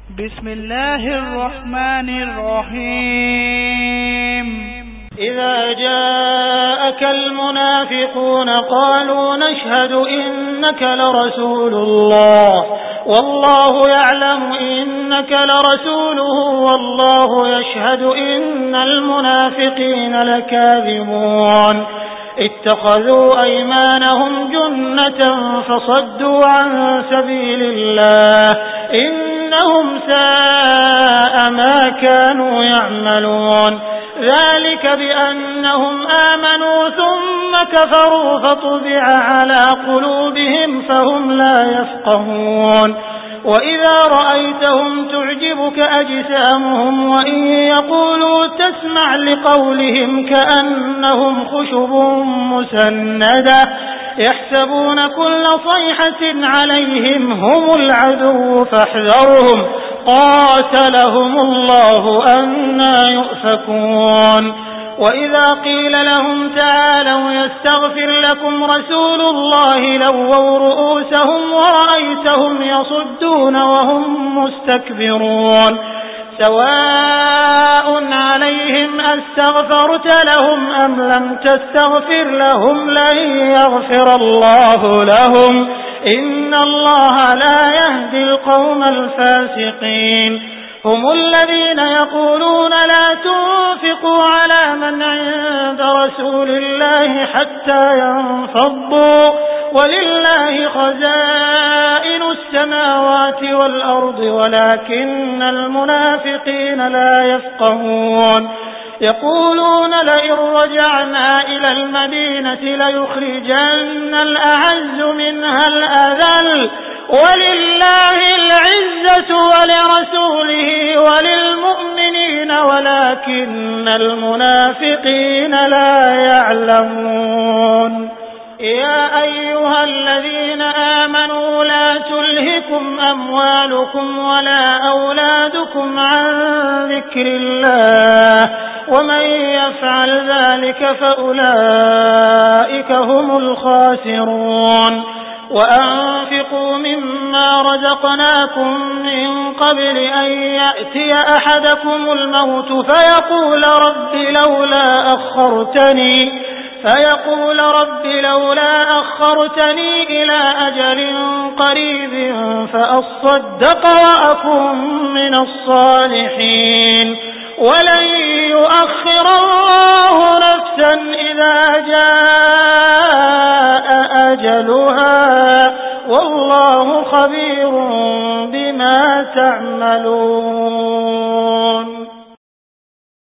بسم الله الرحمن الرحيم إذا جاءك المنافقون قالوا نشهد إنك لرسول الله والله يعلم إنك لرسوله والله يشهد إن المنافقين لكاذبون اتخذوا أيمانهم جنة فصدوا عن سبيل الله إنهم ساء ما كانوا يعملون ذلك بأنهم آمنوا ثم كفروا فطبع على قلوبهم فهم لا يفقهون وإذا رأيتهم تعجبك أجسامهم وإن يقولوا تسمع لقولهم كأنهم خشب مسندة يحسبون كل صيحة عليهم هم العدو فاحذرهم قاتلهم الله أنى يؤفكون وإذا قيل لهم تعالوا يستغفر لكم رسول الله لووا رؤوسهم ورأيتهم يصدون وهم مستكبرون سواء عليهم أستغفرت لهم أم لم تستغفر لهم لن يغفر الله لهم إن الله لا يهدي القوم الفاسقين هم الذين يقولون لا تنفقوا على من عند رسول الله حتى ينفضوا ولله خزائن السماوات والأرض ولكن المنافقين لا يفقهون يقولون لئن رجعنا إلى المدينة ليخرجن الأعز منها الأذل ولله العزة ولرسوله وللمؤمنين ولكن المنافقين لا يعلمون يا أيها الذين آمنوا لا تلهكم أموالكم ولا أولادكم عن ذكر الله ومن يفعل ذلك فأولئك هم الخاسرون وأنفقوا مما رزقناكم من قبل أن يأتي أحدكم الموت فيقول رب لولا أخرتني إلى أجل قريب فأصدق وأكن من الصالحين ولن يؤخر الله نفسا إذا جاء أجلها والله خبير بما تعملون